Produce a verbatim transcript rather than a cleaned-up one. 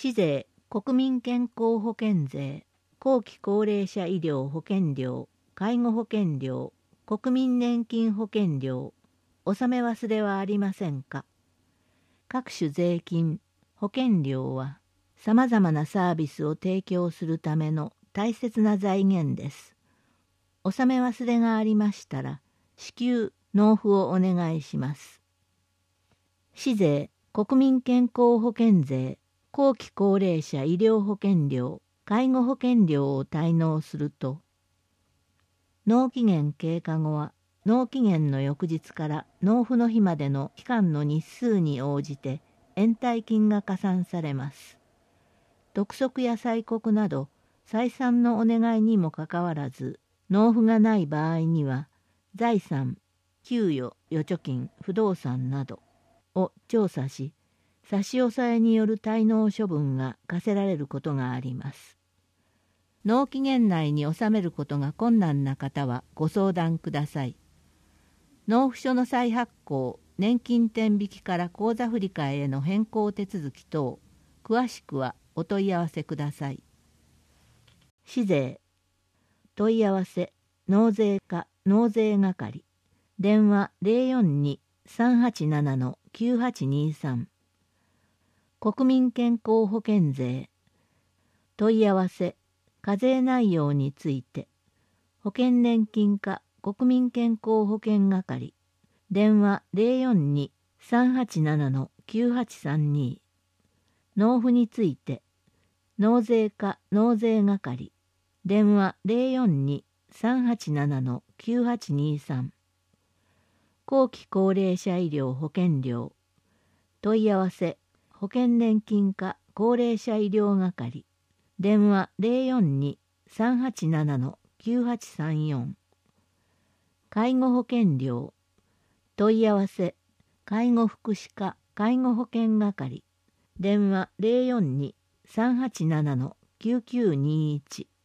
市税、国民健康保険税、後期高齢者医療保険料、介護保険料、国民年金保険料、納め忘れはありませんか。各種税金、保険料は、さまざまなサービスを提供するための大切な財源です。納め忘れがありましたら、至急納付をお願いします。市税、国民健康保険税、後期高齢者医療保険料、介護保険料を滞納すると、納期限経過後は、納期限の翌日から納付の日までの期間の日数に応じて延滞金が加算されます。督促や催告など再三のお願いにもかかわらず、納付がない場合には、財産、給与、預貯金、不動産などを調査し、差し押さえによる滞納処分が課せられることがあります。納期限内に納めることが困難な方はご相談ください。納付書の再発行、年金天引きから口座振替への変更手続き等、詳しくはお問い合わせください。市税、問い合わせ、納税課、納税係、電話 ゼロよんに さんはちなな きゅうはちにさん。国民健康保険税、問い合わせ、課税内容について、保険年金課国民健康保険係、電話 ゼロよんに さんはちなな きゅうはちさんに。納付について、納税課納税係、電話 ゼロよんに さんはちなな きゅうはちにさん。後期高齢者医療保険料、問い合わせ、保険年金課高齢者医療係、電話 ゼロよんに さんはちなな きゅうはちさんよん。介護保険料、問い合わせ、介護福祉課介護保険係、電話 ゼロよんに さんはちなな きゅうきゅうにいち。